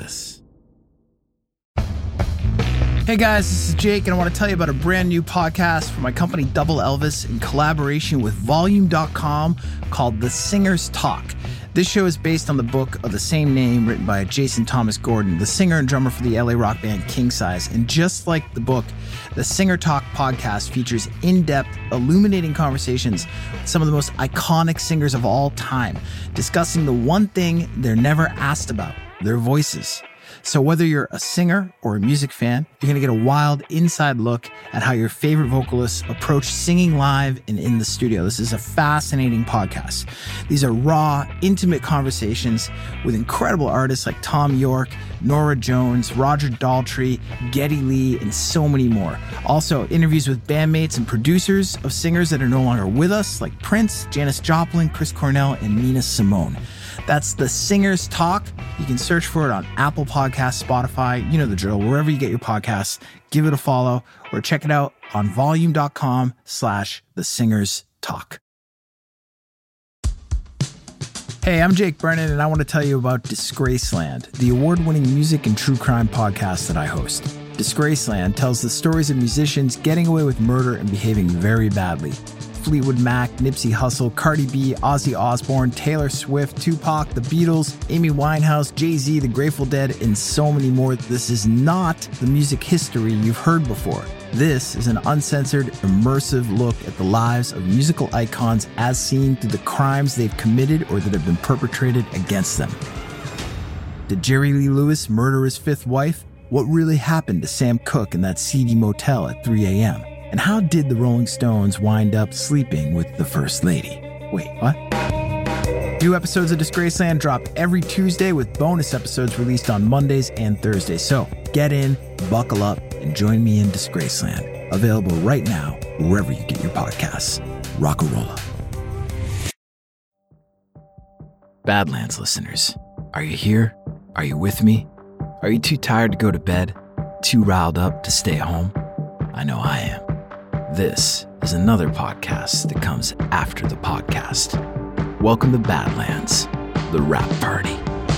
Elvis. Hey guys, this is Jake, and I want to tell you about a brand new podcast from my company Double Elvis in collaboration with Volume.com called The Singer's Talk. This show is based on the book of the same name written by Jason Thomas Gordon, the singer and drummer for the LA rock band King Size. And just like the book, the Singer Talk podcast features in-depth, illuminating conversations with some of the most iconic singers of all time, discussing the one thing they're never asked about, their voices. So whether you're a singer or a music fan, you're going to get a wild inside look at how your favorite vocalists approach singing live and in the studio. This is a fascinating podcast. These are raw, intimate conversations with incredible artists like Thom Yorke, Norah Jones, Roger Daltrey, Geddy Lee, and so many more. Also, interviews with bandmates and producers of singers that are no longer with us, like Prince, Janis Joplin, Chris Cornell, and Nina Simone. That's The Singer's Talk. You can search for it on Apple Podcasts, Spotify, you know the drill, wherever you get your podcasts. Give it a follow or check it out on volume.com/The Singer's Talk. Hey, I'm Jake Brennan, and I want to tell you about Disgraceland, the award-winning music and true crime podcast that I host. Disgraceland tells the stories of musicians getting away with murder and behaving very badly. Fleetwood Mac, Nipsey Hussle, Cardi B, Ozzy Osbourne, Taylor Swift, Tupac, The Beatles, Amy Winehouse, Jay-Z, The Grateful Dead, and so many more. This is not the music history you've heard before. This is an uncensored, immersive look at the lives of musical icons as seen through the crimes they've committed or that have been perpetrated against them. Did Jerry Lee Lewis murder his fifth wife? What really happened to Sam Cooke in that seedy motel at 3 a.m.? And how did the Rolling Stones wind up sleeping with the First Lady? Wait, what? New episodes of Disgraceland drop every Tuesday with bonus episodes released on Mondays and Thursdays. So get in, buckle up, and join me in Disgraceland. Available right now, wherever you get your podcasts. Rockarola. Badlands listeners, are you here? Are you with me? Are you too tired to go to bed? Too riled up to stay home? I know I am. This is another podcast that comes after the podcast. Welcome to Badlands, the Rap Party.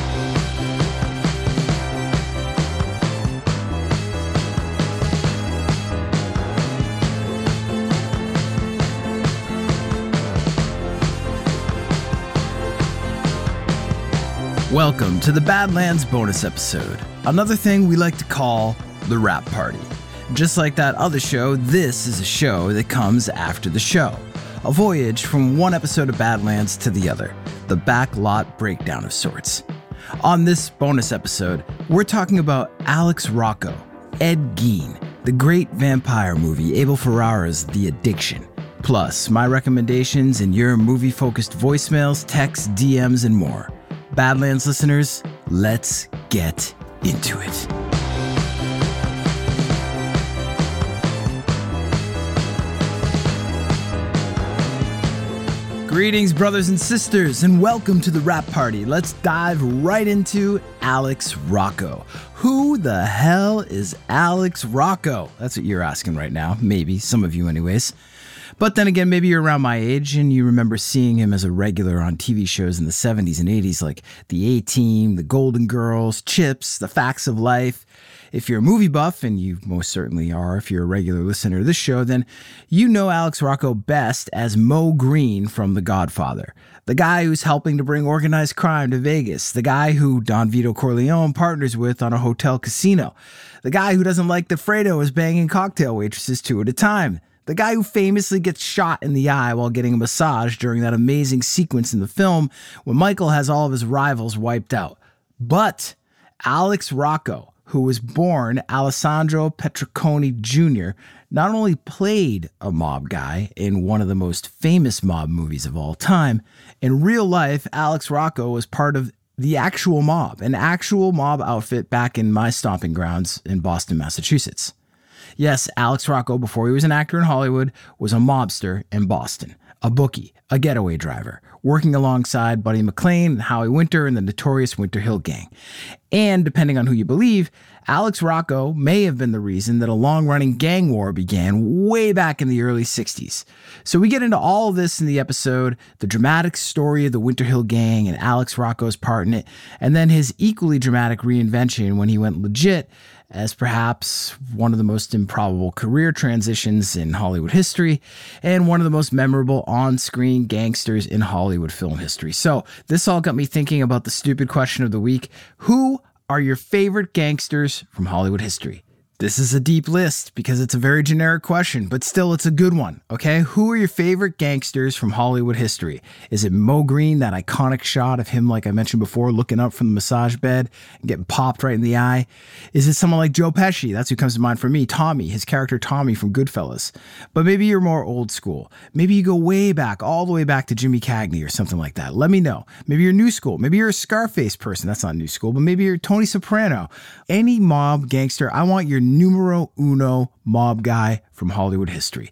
Welcome to the Badlands bonus episode, another thing we like to call the Rap Party. Just like that other show, this is a show that comes after the show. A voyage from one episode of Badlands to the other. The backlot breakdown of sorts. On this bonus episode, we're talking about Alex Rocco, Ed Gein, the great vampire movie Abel Ferrara's The Addiction. Plus, my recommendations and your movie-focused voicemails, texts, DMs, and more. Badlands listeners, let's get into it. Greetings, brothers and sisters, and welcome to the Rap Party. Let's dive right into Alex Rocco. Who the hell is Alex Rocco? That's what you're asking right now. Maybe, some of you anyways. But then again, maybe you're around my age and you remember seeing him as a regular on TV shows in the 70s and 80s like The A-Team, The Golden Girls, Chips, The Facts of Life. If you're a movie buff, and you most certainly are if you're a regular listener to this show, then you know Alex Rocco best as Moe Greene from The Godfather. The guy who's helping to bring organized crime to Vegas. The guy who Don Vito Corleone partners with on a hotel casino. The guy who doesn't like that Fredo is banging cocktail waitresses 2 at a time. The guy who famously gets shot in the eye while getting a massage during that amazing sequence in the film when Michael has all of his rivals wiped out. But Alex Rocco, who was born Alessandro Petricone Jr., not only played a mob guy in one of the most famous mob movies of all time, in real life, Alex Rocco was part of the actual mob, an actual mob outfit back in my stomping grounds in Boston, Massachusetts. Yes, Alex Rocco, before he was an actor in Hollywood, was a mobster in Boston, a bookie, a getaway driver, working alongside Buddy McLean and Howie Winter and the notorious Winter Hill Gang. And depending on who you believe, Alex Rocco may have been the reason that a long-running gang war began way back in the early 60s. So we get into all of this in the episode, the dramatic story of the Winter Hill Gang and Alex Rocco's part in it, and then his equally dramatic reinvention when he went legit as perhaps one of the most improbable career transitions in Hollywood history and one of the most memorable on-screen gangsters in Hollywood film history. So this all got me thinking about the stupid question of the week. Who are your favorite gangsters from Hollywood history? This is a deep list because it's a very generic question, but still it's a good one, okay? Who are your favorite gangsters from Hollywood history? Is it Moe Greene, that iconic shot of him, like I mentioned before, looking up from the massage bed and getting popped right in the eye? Is it someone like Joe Pesci? That's who comes to mind for me. Tommy, his character Tommy from Goodfellas. But maybe you're more old school. Maybe you go way back, all the way back to Jimmy Cagney or something like that. Let me know. Maybe you're new school. Maybe you're a Scarface person. That's not new school, but maybe you're Tony Soprano. Any mob gangster, I want your numero uno mob guy from Hollywood history.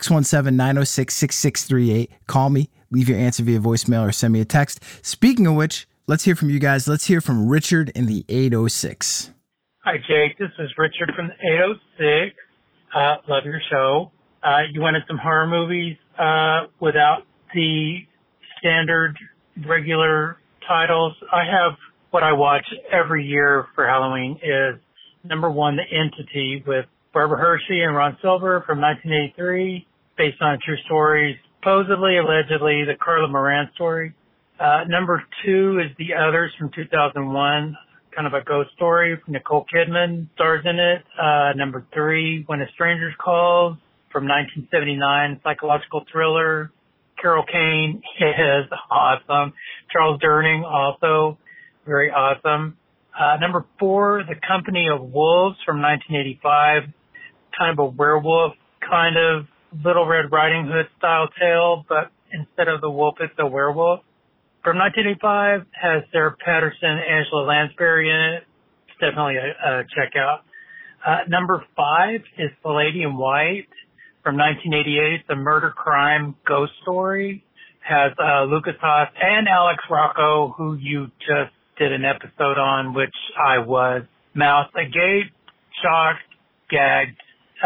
617-906-6638. Call me, leave your answer via voicemail or send me a text. Speaking of which, let's hear from you guys. Let's hear from Richard in the 806. Hi, Jake. This is Richard from the 806. Love your show. You wanted some horror movies without the standard regular titles. I have what I watch every year for Halloween is number one, The Entity with Barbara Hershey and Ron Silver from 1983, based on a true story, supposedly, allegedly, the Carla Moran story. Number two is The Others from 2001, kind of a ghost story. Nicole Kidman stars in it. Number three, When a Stranger Calls from 1979, psychological thriller. Carol Kane is awesome. Charles Durning, also very awesome. Number four, The Company of Wolves from 1985, kind of a werewolf, kind of Little Red Riding Hood style tale, but instead of the wolf, it's a werewolf. From 1985, has Sarah Patterson, Angela Lansbury in it. It's definitely a check out. Number five is The Lady in White from 1988, the murder crime ghost story. Has Lucas Haas and Alex Rocco, who you just did an episode on, which I was mouth agape, shocked, gagged.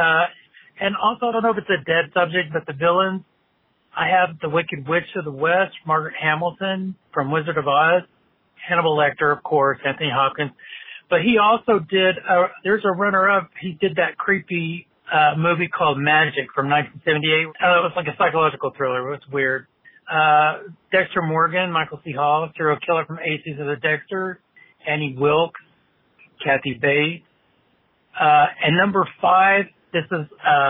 And also, I don't know if it's a dead subject, but the villains, I have the Wicked Witch of the West, Margaret Hamilton from Wizard of Oz, Hannibal Lecter, of course, Anthony Hopkins. But he also did, there's a runner-up, he did that creepy movie called Magic from 1978. It was like a psychological thriller. It was weird. Dexter Morgan, Michael C. Hall, serial killer from Aces of the Dexter, Annie Wilkes, Kathy Bates. And number five, this is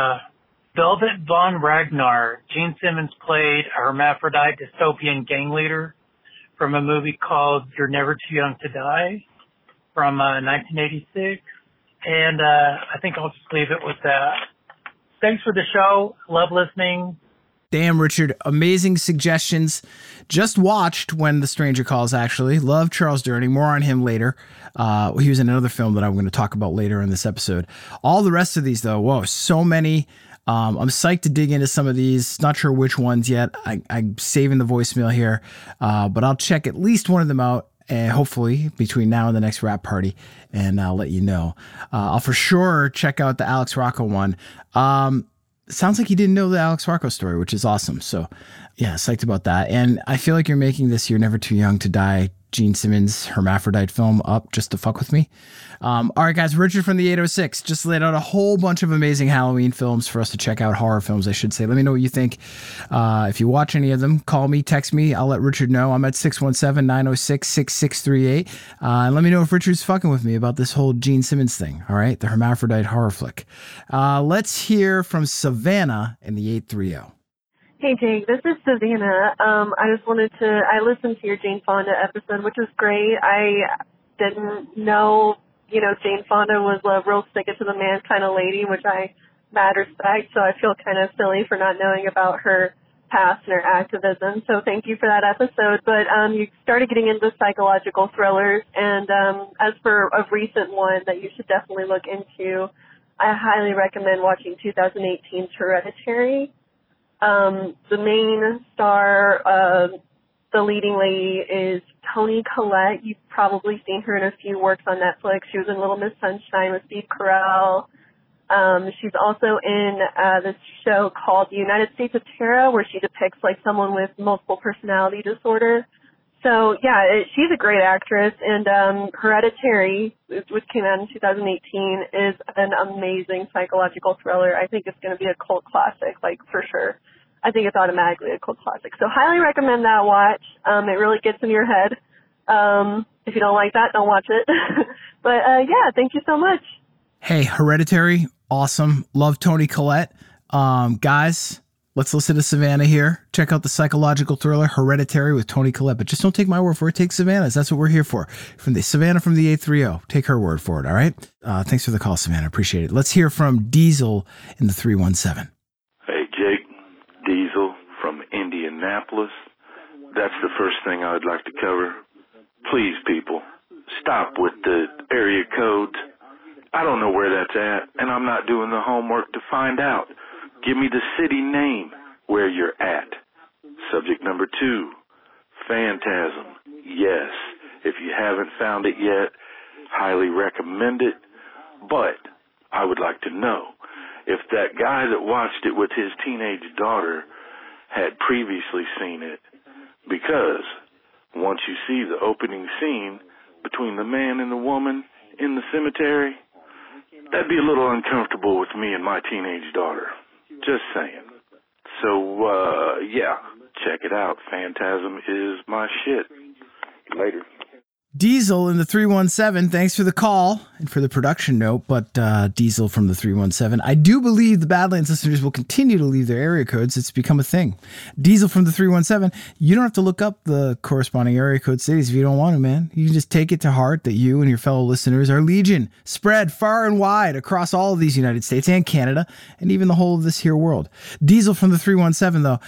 Velvet von Ragnar. Gene Simmons played a hermaphrodite dystopian gang leader from a movie called You're Never Too Young to Die from 1986. And I think I'll just leave it with that. Thanks for the show. Love listening. Damn, Richard, amazing suggestions. Just watched When the Stranger Calls, actually. Love Charles Durning. More on him later. He was in another film that I'm going to talk about later in this episode. All the rest of these, though, whoa, so many. I'm psyched to dig into some of these. Not sure which ones yet. I'm saving the voicemail here, but I'll check at least one of them out. And hopefully between now and the next rap party, and I'll let you know. I'll for sure check out the Alex Rocco one. Sounds like you didn't know the Alex Rocco story, which is awesome. So yeah, psyched about that. And I feel like you're making this You're Never Too Young to Die Gene Simmons hermaphrodite film up just to fuck with me. All right, guys, Richard from the 806 just laid out a whole bunch of amazing Halloween films for us to check out, horror films, I should say. Let me know what you think. If you watch any of them, call me, text me. I'll let Richard know. I'm at 617-906-6638. And let me know if Richard's fucking with me about this whole Gene Simmons thing, all right? The hermaphrodite horror flick. Let's hear from Savannah in the 830. Hey, Jake, this is Savannah. I listened to your Jane Fonda episode, which was great. I didn't know, Jane Fonda was a real stick-it-to-the-man kind of lady, which I mad respect, so I feel kind of silly for not knowing about her past and her activism, so thank you for that episode. But you started getting into psychological thrillers, and as for a recent one that you should definitely look into, I highly recommend watching 2018's Hereditary. The main star, the leading lady is Toni Collette. You've probably seen her in a few works on Netflix. She was in Little Miss Sunshine with Steve Carell. She's also in this show called The United States of Tara, where she depicts like someone with multiple personality disorder. So yeah, she's a great actress, and Hereditary, which came out in 2018, is an amazing psychological thriller. I think it's going to be a cult classic, like for sure. I think it's automatically a cult classic. So highly recommend that watch. It really gets in your head. If you don't like that, don't watch it. But yeah, thank you so much. Hey, Hereditary, awesome. Love Toni Collette. Guys, let's listen to Savannah here. Check out the psychological thriller Hereditary with Toni Collette. But just don't take my word for it. Take Savannah's. That's what we're here for. Savannah from the 830. Take her word for it, all right? Thanks for the call, Savannah. Appreciate it. Let's hear from Diesel in the 317. Hey, Jake. Diesel from Indianapolis. That's the first thing I would like to cover. Please, people, stop with the area codes. I don't know where that's at, and I'm not doing the homework to find out. Give me the city name where you're at. Subject number 2, Phantasm. Yes, if you haven't found it yet, highly recommend it. But I would like to know if that guy that watched it with his teenage daughter had previously seen it. Because once you see the opening scene between the man and the woman in the cemetery, that'd be a little uncomfortable with me and my teenage daughter. Just saying. So, yeah, check it out. Phantasm is my shit. Later. Diesel in the 317, thanks for the call and for the production note, but Diesel from the 317, I do believe the Badlands listeners will continue to leave their area codes. It's become a thing. Diesel from the 317, you don't have to look up the corresponding area code cities if you don't want to, man. You can just take it to heart that you and your fellow listeners are legion, spread far and wide across all of these United States and Canada, and even the whole of this here world. Diesel from the 317, though,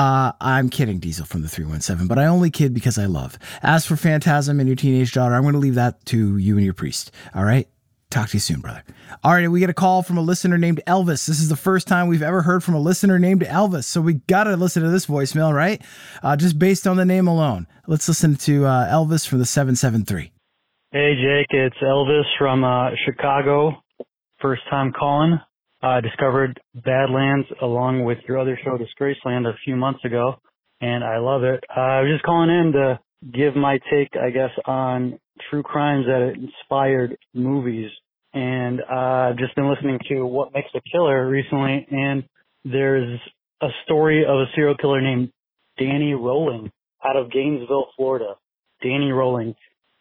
I'm kidding, Diesel from the 317, but I only kid because I love. As for Phantasm and your teenage daughter, I'm going to leave that to you and your priest. All right? Talk to you soon, brother. All right, we get a call from a listener named Elvis. This is the first time we've ever heard from a listener named Elvis, so we got to listen to this voicemail, right? Just based on the name alone. Let's listen to Elvis from the 773. Hey, Jake, it's Elvis from Chicago. First time calling. I discovered Badlands along with your other show, Disgraceland, a few months ago, and I love it. I was just calling in to give my take, I guess, on true crimes that inspired movies. And I've just been listening to What Makes a Killer recently, and there's a story of a serial killer named Danny Rolling out of Gainesville, Florida. Danny Rolling.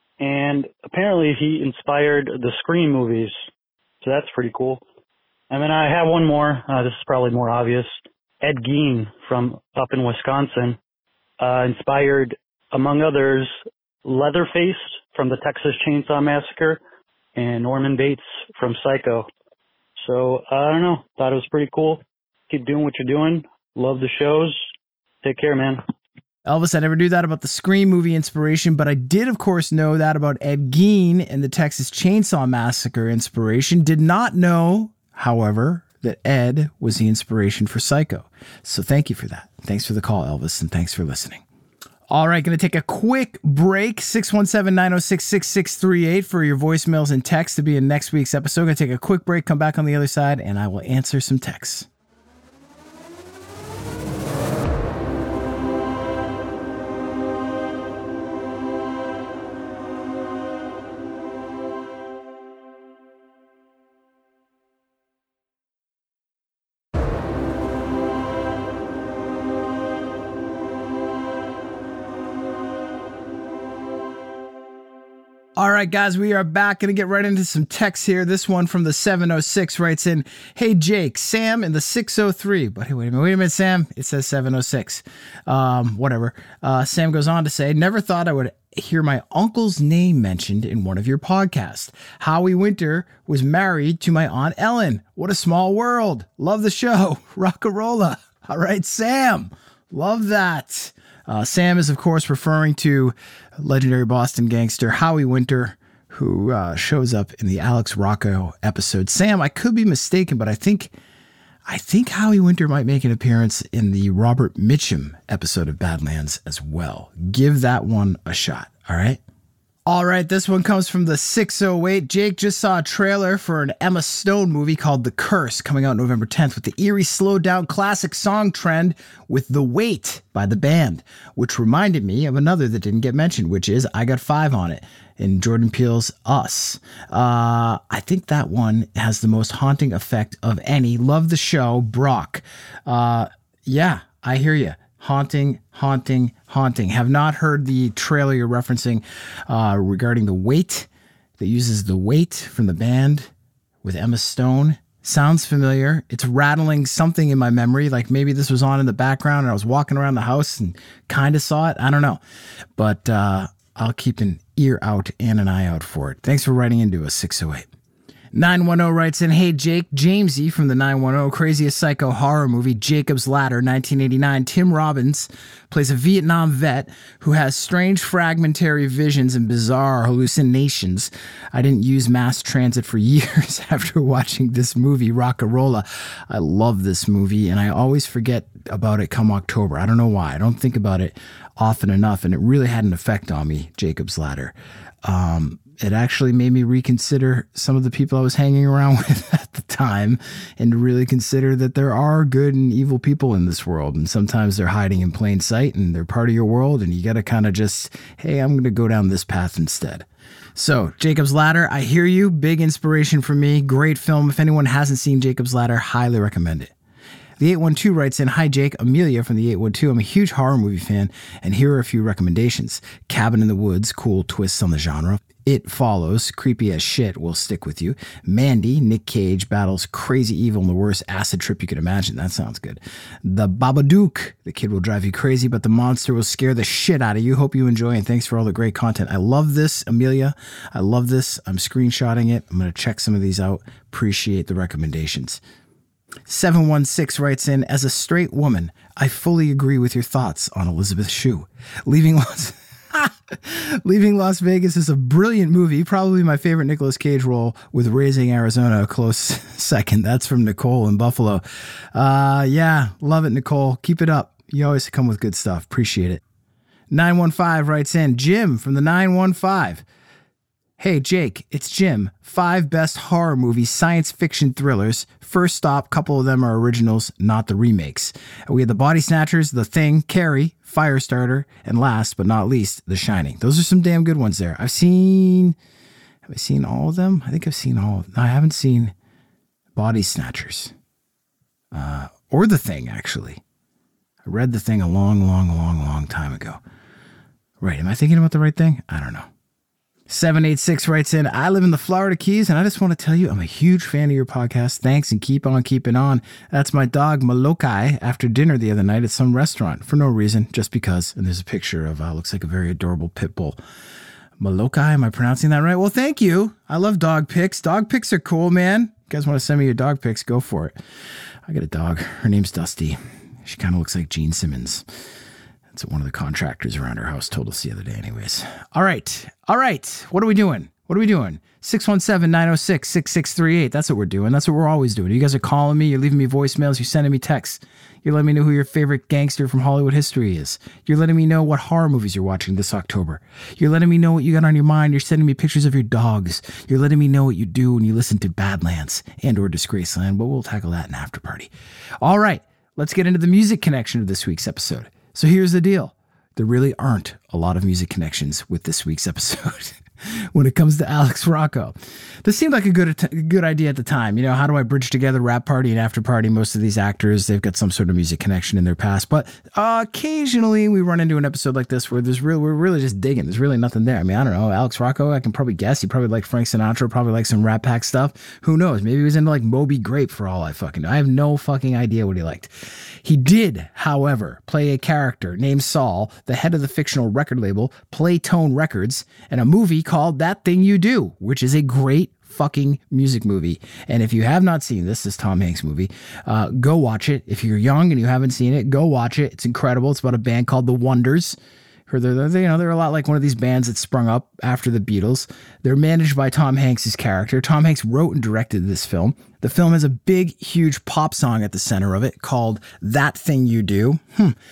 And apparently he inspired the Scream movies, so that's pretty cool. And then I have one more. This is probably more obvious. Ed Gein from up in Wisconsin inspired, among others, Leatherface from the Texas Chainsaw Massacre and Norman Bates from Psycho. So, I don't know. Thought it was pretty cool. Keep doing what you're doing. Love the shows. Take care, man. Elvis, I never knew that about the Scream movie inspiration, but I did, of course, know that about Ed Gein and the Texas Chainsaw Massacre inspiration. Did not know, however, that Ed was the inspiration for Psycho. So thank you for that. Thanks for the call, Elvis, and thanks for listening. All right, going to take a quick break. 617-906-6638 for your voicemails and texts to be in next week's episode. Going to take a quick break, come back on the other side, and I will answer some texts. All right, guys, we are back. Going to get right into some texts here. This one from the 706 writes in, "Hey, Jake, Sam in the 603. But hey, wait a minute, Sam. It says 706. Whatever. Sam goes on to say, never thought I would hear my uncle's name mentioned in one of your podcasts. Howie Winter was married to my Aunt Ellen. What a small world. Love the show. Rockarola." All right, Sam. Love that. Sam is, of course, referring to legendary Boston gangster Howie Winter, who shows up in the Alex Rocco episode. Sam, I could be mistaken, but I think I think Howie Winter might make an appearance in the Robert Mitchum episode of Badlands as well. Give that one a shot, all right? All right, this one comes from the 608. Jake just saw a trailer for an Emma Stone movie called The Curse, coming out November 10th with the eerie, slowed-down classic song trend with The Weight by the band, which reminded me of another that didn't get mentioned, which is I Got Five on It in Jordan Peele's Us. I think that one has the most haunting effect of any. Love the show, Brock. Yeah, I hear you. Haunting. Have not heard the trailer you're referencing regarding The Weight that uses The Weight from the band with Emma Stone. Sounds familiar. It's rattling something in my memory, like maybe this was on in the background and I was walking around the house and kind of saw it. I don't know. But I'll keep an ear out and an eye out for it. Thanks for writing into us, 608. 910 writes in, hey Jake, Jamesy from the 910, craziest psycho horror movie, Jacob's Ladder, 1989. Tim Robbins plays a Vietnam vet who has strange fragmentary visions and bizarre hallucinations. I didn't use mass transit for years after watching this movie, Rockarola. I love this movie and I always forget about it come October. I don't know why. I don't think about it often enough, and it really had an effect on me, Jacob's Ladder. It actually made me reconsider some of the people I was hanging around with at the time and to really consider that there are good and evil people in this world. And sometimes they're hiding in plain sight and they're part of your world. And you got to kind of just, hey, I'm going to go down this path instead. So Jacob's Ladder, I hear you. Big inspiration for me. Great film. If anyone hasn't seen Jacob's Ladder, highly recommend it. The 812 writes in, hi Jake, Amelia from the 812. I'm a huge horror movie fan, and here are a few recommendations. Cabin in the Woods, cool twists on the genre. It Follows, creepy as shit, will stick with you. Mandy, Nick Cage battles crazy evil in the worst acid trip you could imagine. That sounds good. The Babadook, the kid will drive you crazy, but the monster will scare the shit out of you. Hope you enjoy, and thanks for all the great content. I love this, Amelia. I love this. I'm screenshotting it. I'm going to check some of these out. Appreciate the recommendations. 716 writes in, as a straight woman, I fully agree with your thoughts on Elizabeth Shue. Leaving Las Vegas is a brilliant movie, probably my favorite Nicolas Cage role, with Raising Arizona a close second. That's from Nicole in Buffalo. Yeah, love it, Nicole. Keep it up. You always come with good stuff. Appreciate it. 915 writes in, Jim from the 915. Hey, Jake, it's Jim. 5 best horror movies, science fiction thrillers. First stop, couple of them are originals, not the remakes. We have The Body Snatchers, The Thing, Carrie, Firestarter, and last but not least, The Shining. Those are some damn good ones there. Have I seen all of them? I think I've seen all of them. No, I haven't seen Body Snatchers. Or The Thing, actually. I read The Thing a long time ago. Right, am I thinking about the right thing? I don't know. 786 writes in, I live in the Florida Keys, and I just want to tell you I'm a huge fan of your podcast. Thanks, and keep on keeping on. That's my dog, Malokai, after dinner the other night at some restaurant. For no reason, just because. And there's a picture of, looks like a very adorable pit bull. Malokai, am I pronouncing that right? Well, thank you. I love dog pics. Dog pics are cool, man. You guys want to send me your dog pics, go for it. I got a dog. Her name's Dusty. She kind of looks like Gene Simmons. That's what one of the contractors around our house told us the other day anyways. All right. What are we doing? 617-906-6638. That's what we're doing. That's what we're always doing. You guys are calling me. You're leaving me voicemails. You're sending me texts. You're letting me know who your favorite gangster from Hollywood history is. You're letting me know what horror movies you're watching this October. You're letting me know what you got on your mind. You're sending me pictures of your dogs. You're letting me know what you do when you listen to Badlands and or Disgraceland, but we'll tackle that in After Party. All right. Let's get into the music connection of this week's episode. So here's the deal. There really aren't a lot of music connections with this week's episode when it comes to Alex Rocco. This seemed like a good idea at the time. You know, how do I bridge together Rap Party and After Party? Most of these actors, they've got some sort of music connection in their past. But occasionally we run into an episode like this where we're really just digging. There's really nothing there. I mean, I don't know. Alex Rocco, I can probably guess. He probably liked Frank Sinatra, probably liked some Rat Pack stuff. Who knows? Maybe he was into like Moby Grape for all I fucking know. I have no fucking idea what he liked. He did, however, play a character named Saul, the head of the fictional record label Playtone Records, in a movie called That Thing You Do, which is a great fucking music movie. And if you have not seen this Tom Hanks movie, go watch it. If you're young and you haven't seen it, go watch it. It's incredible. It's about a band called The Wonders They're a lot like one of these bands that sprung up after the Beatles. They're managed by Tom Hanks' character. Tom Hanks wrote and directed this film. The film has a big, huge pop song at the center of it called That Thing You Do.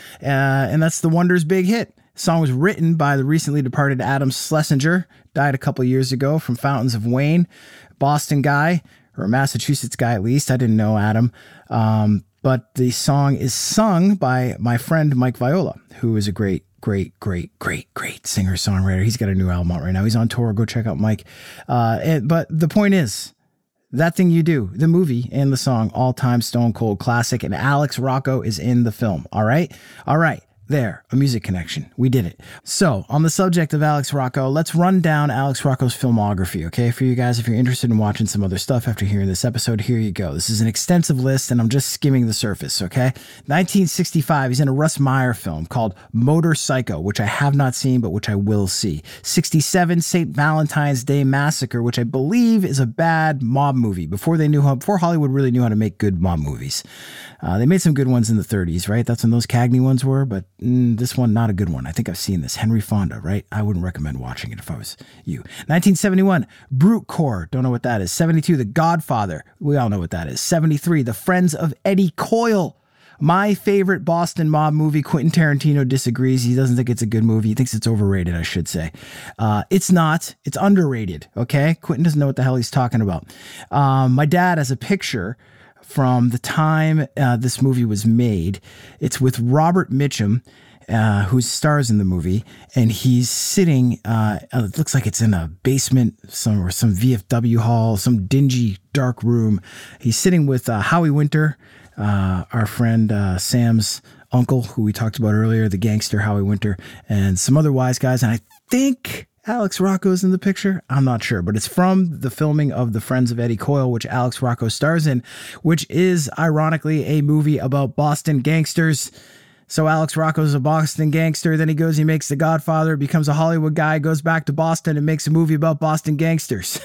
And that's the Wonders' big hit. The song was written by the recently departed Adam Schlesinger, died a couple years ago, from Fountains of Wayne, Boston guy, or a Massachusetts guy at least. I didn't know Adam. But the song is sung by my friend Mike Viola, who is a great singer-songwriter. He's got a new album out right now. He's on tour. Go check out Mike. But the point is, That Thing You Do, the movie and the song, all-time Stone Cold classic, and Alex Rocco is in the film. All right? There, a music connection. We did it. So, on the subject of Alex Rocco, let's run down Alex Rocco's filmography, okay? For you guys, if you're interested in watching some other stuff after hearing this episode, here you go. This is an extensive list, and I'm just skimming the surface, okay? 1965, he's in a Russ Meyer film called Motor Psycho, which I have not seen, but which I will see. 67, St. Valentine's Day Massacre, which I believe is a bad mob movie, before Hollywood really knew how to make good mob movies. They made some good ones in the 30s, right? That's when those Cagney ones were, but this one, not a good one. I think I've seen this. Henry Fonda, right? I wouldn't recommend watching it if I was you. 1971, Brute Core. Don't know what that is. 72, The Godfather. We all know what that is. 73, The Friends of Eddie Coyle. My favorite Boston mob movie. Quentin Tarantino disagrees. He doesn't think it's a good movie. He thinks it's overrated, I should say. It's not. It's underrated, okay? Quentin doesn't know what the hell he's talking about. My dad has a picture from the time this movie was made. It's with Robert Mitchum, who stars in the movie, and he's sitting, it looks like it's in a basement, some VFW hall, some dingy, dark room. He's sitting with Howie Winter, our friend Sam's uncle, who we talked about earlier, the gangster Howie Winter, and some other wise guys, and I think Alex Rocco's in the picture. I'm not sure, but it's from the filming of The Friends of Eddie Coyle, which Alex Rocco stars in, which is ironically a movie about Boston gangsters. So Alex Rocco's a Boston gangster. Then he makes The Godfather, becomes a Hollywood guy, goes back to Boston and makes a movie about Boston gangsters.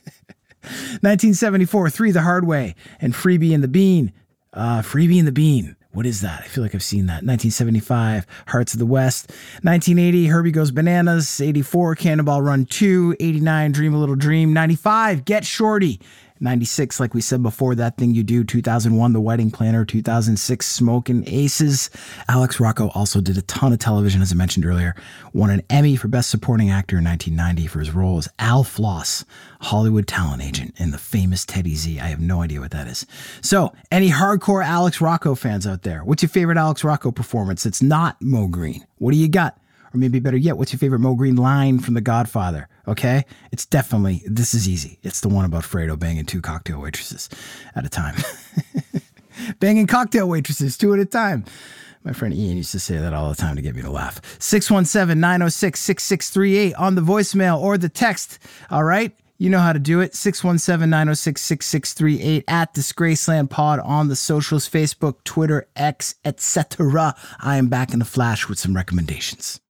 1974, Three the Hard Way and Freebie and the Bean. Freebie and the Bean. What is that? I feel like I've seen that. 1975, Hearts of the West. 1980, Herbie Goes Bananas. 84, Cannonball Run 2. 89, Dream a Little Dream. 95, Get Shorty. 96, like we said before, That Thing You Do. 2001, The Wedding Planner. 2006, Smokin' Aces. Alex Rocco also did a ton of television, as I mentioned earlier. Won an Emmy for Best Supporting Actor in 1990 for his role as Al Floss, Hollywood talent agent in the famous Teddy Z. I have no idea what that is. So, any hardcore Alex Rocco fans out there, what's your favorite Alex Rocco performance? It's not Mo Green. What do you got? Or maybe better yet, what's your favorite Mo Green line from The Godfather? Okay? It's definitely, this is easy. It's the one about Fredo banging 2 cocktail waitresses at a time. Banging cocktail waitresses 2 at a time. My friend Ian used to say that all the time to get me to laugh. 617-906-6638 on the voicemail or the text. All right? You know how to do it. 617-906-6638 at Disgraceland Pod on the socials, Facebook, Twitter, X, etc. I am back in the flash with some recommendations.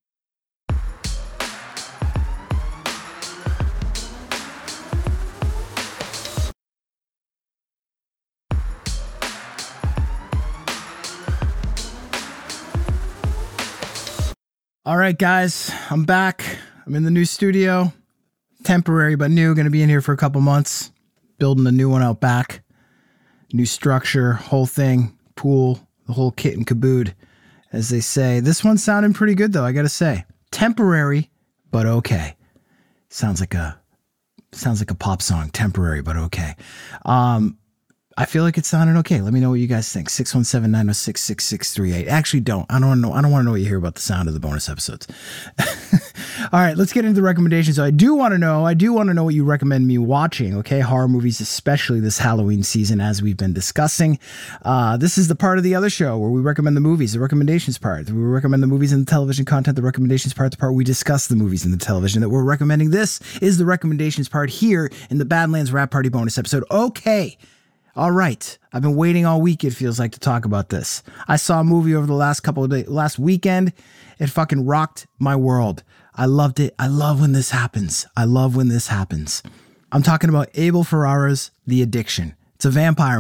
All right, guys, I'm back. I'm in the new studio. Temporary, but new. Going to be in here for a couple months. Building a new one out back. New structure, whole thing, pool, the whole kit and caboodle, as they say. This one's sounding pretty good, though, I got to say. Temporary, but okay. Sounds like a pop song. Temporary, but okay. I feel like it's sounding okay. Let me know what you guys think. 617-906-6638. Actually, don't. I don't want to know what you hear about the sound of the bonus episodes. All right, let's get into the recommendations. So I do want to know what you recommend me watching, okay? Horror movies, especially this Halloween season, as we've been discussing. This is the part of the other show where we recommend the movies, the recommendations part. We recommend the movies and the television content, the recommendations part, the part we discuss the movies and the television that we're recommending. This is the recommendations part here in the Badlands Rap Party bonus episode. Okay. All right. I've been waiting all week, it feels like, to talk about this. I saw a movie over the last couple of days, last weekend. It fucking rocked my world. I loved it. I love when this happens. I'm talking about Abel Ferrara's The Addiction. It's a vampire movie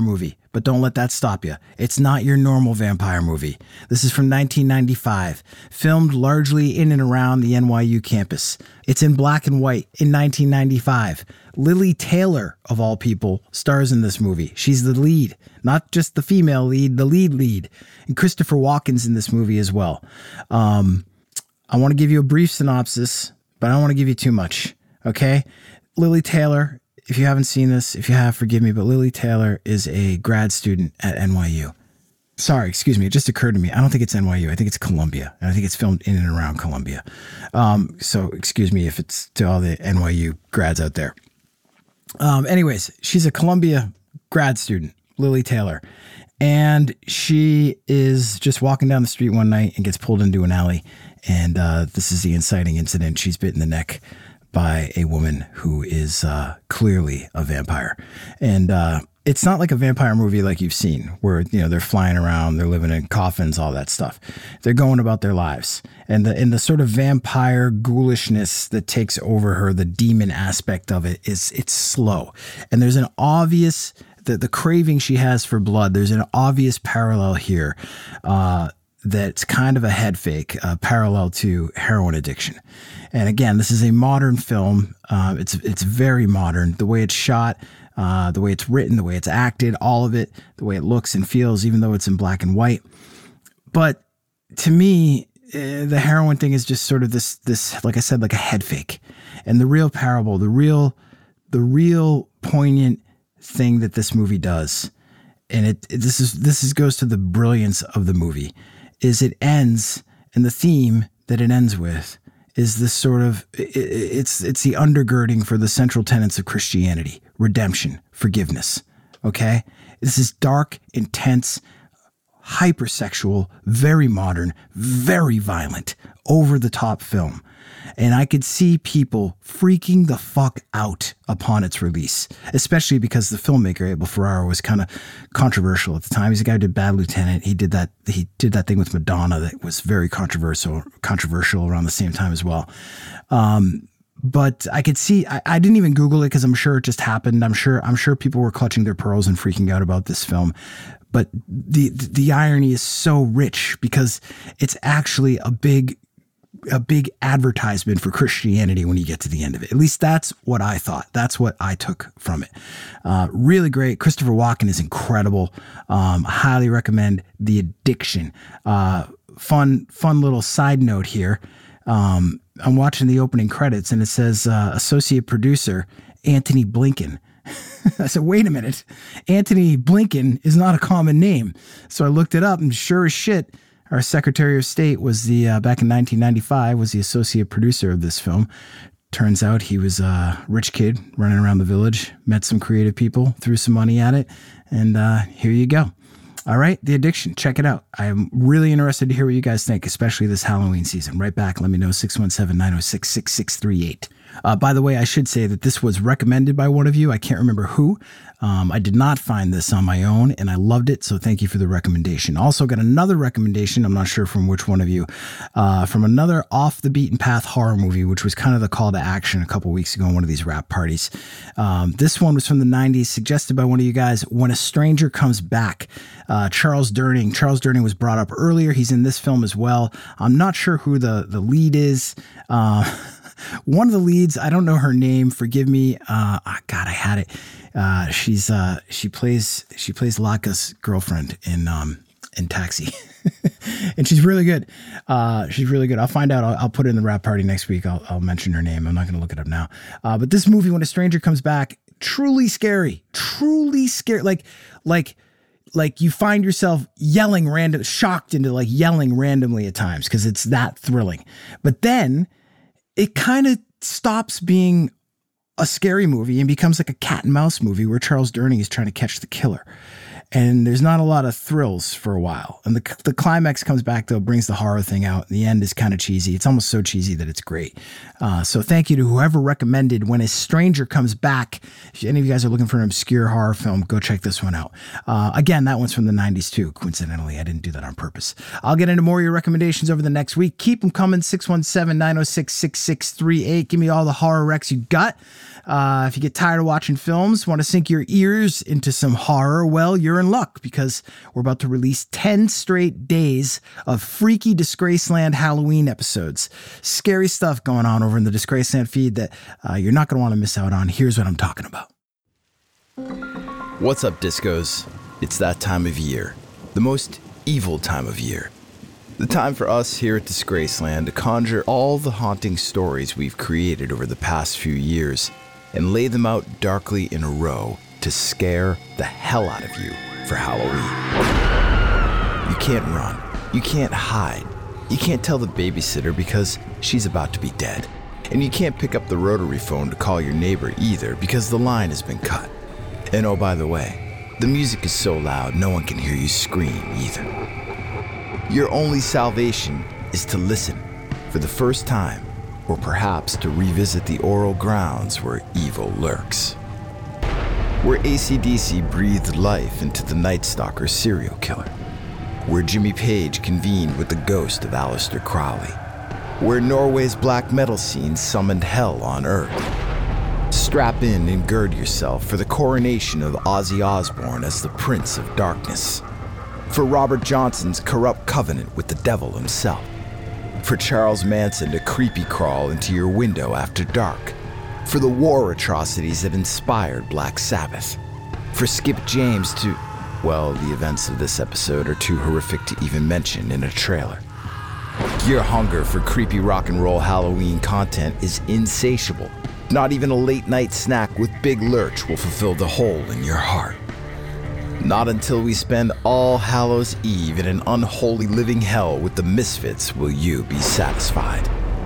but don't let that stop you. It's not your normal vampire movie. This is from 1995, filmed largely in and around the NYU campus. It's in black and white in 1995. Lily Taylor, of all people, stars in this movie. She's the lead, not just the female lead, the lead. And Christopher Walken's in this movie as well. I want to give you a brief synopsis, but I don't want to give you too much, okay? Lily Taylor, if you haven't seen this, if you have, forgive me, but Lily Taylor is a grad student at NYU. Sorry, excuse me. It just occurred to me. I don't think it's NYU. I think it's Columbia. And I think it's filmed in and around Columbia. So excuse me if it's to all the NYU grads out there. Anyways, she's a Columbia grad student, Lily Taylor. And she is just walking down the street one night and gets pulled into an alley. And this is the inciting incident. She's bit in the neck by a woman who is clearly a vampire. And it's not like a vampire movie like you've seen where, you know, they're flying around, they're living in coffins, all that stuff. They're going about their lives. And the sort of vampire ghoulishness that takes over her, the demon aspect of it, it's slow. And there's an obvious, the craving she has for blood, there's an obvious parallel here that's kind of a head fake, parallel to heroin addiction. And again, this is a modern film. It's very modern. The way it's shot, the way it's written, the way it's acted, all of it, the way it looks and feels, even though it's in black and white. But to me, the heroin thing is just sort of this, like I said, like a head fake. And the real parable, the real poignant thing that this movie does, and this goes to the brilliance of the movie, is it ends, and the theme that it ends with is this sort of, it's the undergirding for the central tenets of Christianity: redemption, forgiveness. Okay? This is dark, intense, hypersexual, very modern, very violent, over the top film. And I could see people freaking the fuck out upon its release, especially because the filmmaker, Abel Ferrara, was kind of controversial at the time. He's a guy who did Bad Lieutenant. He did that thing with Madonna that was very controversial around the same time as well. But I could see, I didn't even Google it because I'm sure it just happened. I'm sure people were clutching their pearls and freaking out about this film. But the irony is so rich because it's actually a big advertisement for Christianity when you get to the end of it. At least that's what I thought. That's what I took from it. Really great. Christopher Walken is incredible. I highly recommend The Addiction. Fun little side note here. I'm watching the opening credits and it says associate producer Antony Blinken. I said, wait a minute. Antony Blinken is not a common name. So I looked it up and sure as shit, our Secretary of State was back in 1995, was the associate producer of this film. Turns out he was a rich kid running around the village, met some creative people, threw some money at it, and here you go. All right, The Addiction, check it out. I'm really interested to hear what you guys think, especially this Halloween season. Right back, let me know, 617-906-6638. By the way, I should say that this was recommended by one of you. I can't remember who. I did not find this on my own, and I loved it, so thank you for the recommendation. Also got another recommendation, I'm not sure from which one of you, from another off-the-beaten-path horror movie, which was kind of the call to action a couple weeks ago in one of these rap parties. This one was from the 90s, suggested by one of you guys, When a Stranger Comes Back. Charles Durning. Charles Durning was brought up earlier. He's in this film as well. I'm not sure who the lead is. One of the leads, I don't know her name. Forgive me. God, I had it. She plays Laka's girlfriend in Taxi, and she's really good. She's really good. I'll find out. I'll put it in the rap party next week. I'll mention her name. I'm not going to look it up now. But this movie, When a Stranger Comes Back, truly scary. Truly scary. Like you find yourself shocked into like yelling randomly at times because it's that thrilling. But then it kind of stops being a scary movie and becomes like a cat and mouse movie where Charles Durning is trying to catch the killer. And there's not a lot of thrills for a while. And the climax comes back, though, brings the horror thing out. The end is kind of cheesy. It's almost so cheesy that it's great. So thank you to whoever recommended When a Stranger Comes Back. If any of you guys are looking for an obscure horror film, go check this one out. Again, that one's from the 90s, too. Coincidentally, I didn't do that on purpose. I'll get into more of your recommendations over the next week. Keep them coming, 617-906-6638. Give me all the horror recs you got. If you get tired of watching films, want to sink your ears into some horror, well, you're you're in luck because we're about to release 10 straight days of freaky Disgraceland Halloween episodes. Scary stuff going on over in the Disgraceland feed that you're not going to want to miss out on. Here's what I'm talking about. What's up, discos? It's that time of year. The most evil time of year. The time for us here at Disgraceland to conjure all the haunting stories we've created over the past few years and lay them out darkly in a row to scare the hell out of you for Halloween. You can't run. You can't hide. You can't tell the babysitter because she's about to be dead. And you can't pick up the rotary phone to call your neighbor either because the line has been cut. And oh, by the way, the music is so loud no one can hear you scream either. Your only salvation is to listen for the first time, or perhaps to revisit the oral grounds where evil lurks. Where AC/DC breathed life into the Night Stalker serial killer. Where Jimmy Page convened with the ghost of Aleister Crowley. Where Norway's black metal scene summoned hell on Earth. Strap in and gird yourself for the coronation of Ozzy Osbourne as the Prince of Darkness. For Robert Johnson's corrupt covenant with the devil himself. For Charles Manson to creepy crawl into your window after dark. For the war atrocities that inspired Black Sabbath. For Skip James to, well, the events of this episode are too horrific to even mention in a trailer. Your hunger for creepy rock and roll Halloween content is insatiable. Not even a late night snack with Big Lurch will fulfill the hole in your heart. Not until we spend All Hallows Eve in an unholy living hell with the Misfits will you be satisfied.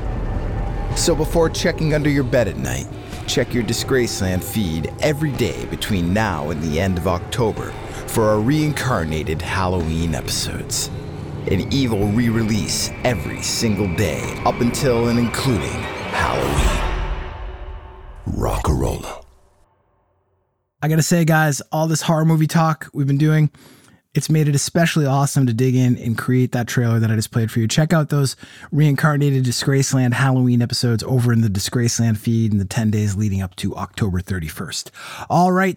So before checking under your bed at night, check your Disgraceland feed every day between now and the end of October for our reincarnated Halloween episodes. An evil re-release every single day up until and including Halloween. Rockarola. I gotta say, guys, all this horror movie talk we've been doing, it's made it especially awesome to dig in and create that trailer that I just played for you. Check out those reincarnated Disgraceland Halloween episodes over in the Disgraceland feed in the 10 days leading up to October 31st. All right,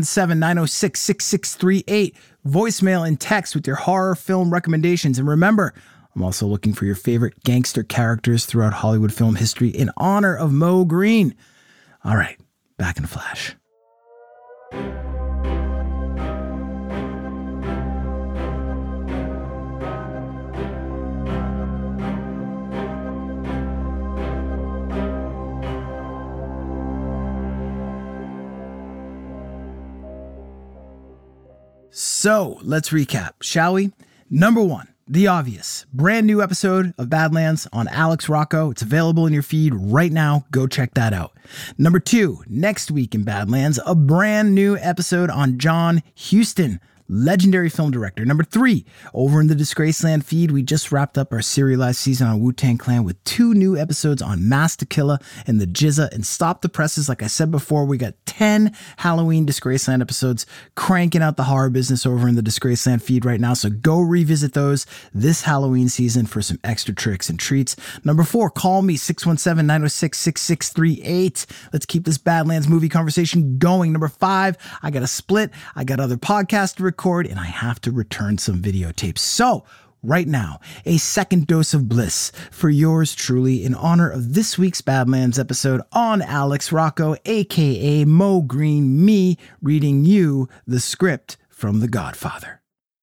617-906-6638. Voicemail and text with your horror film recommendations. And remember, I'm also looking for your favorite gangster characters throughout Hollywood film history in honor of Moe Greene. All right, back in a flash. So let's recap, shall we? Number 1, the obvious. Brand new episode of Badlands on Alex Rocco. It's available in your feed right now. Go check that out. Number 2, next week in Badlands, a brand new episode on John Huston, legendary film director. Number 3, over in the Disgraceland feed, we just wrapped up our serialized season on Wu-Tang Clan with 2 new episodes on Mass to Killa and the Jizza and Stop the Presses. Like I said before, we got 10 Halloween Disgraceland episodes cranking out the horror business over in the Disgraceland feed right now. So go revisit those this Halloween season for some extra tricks and treats. Number 4, call me 617-906-6638. Let's keep this Badlands movie conversation going. Number 5, I got a split. I got other podcasts to record and I have to return some videotapes. So right now, a second dose of bliss for yours truly in honor of this week's Badlands episode on Alex Rocco, aka Moe Greene, me reading you the script from The Godfather.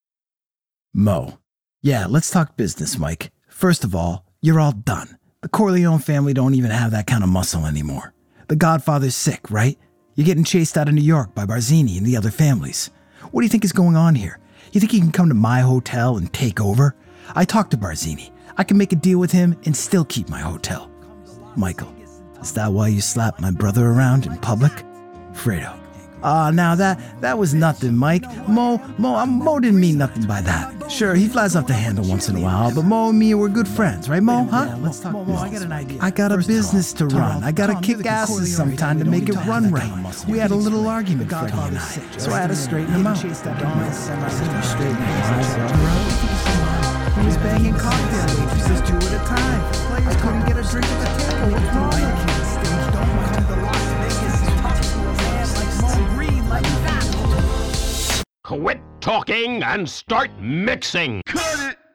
Moe. Yeah, let's talk business, Mike. First of all, you're all done. The Corleone family don't even have that kind of muscle anymore. The Godfather's sick, right? You're getting chased out of New York by Barzini and the other families. What do you think is going on here? You think he can come to my hotel and take over? I talked to Barzini. I can make a deal with him and still keep my hotel. Michael, is that why you slapped my brother around in public? Fredo. Now that was nothing, Mike. Moe didn't mean nothing by that. Sure, he flies off the handle once in a while, but Moe and me were good friends, right, Moe? Huh? Yeah, let's talk business. I got an idea. I got a business to run. I gotta kick asses sometime to make it run right. We had a little argument, Freddie and I, so I had to straighten him out. He was banging cocktail waitresses 2 at a time. I couldn't get a drink at the table. What's wrong with you? quit talking and start mixing. Cut it!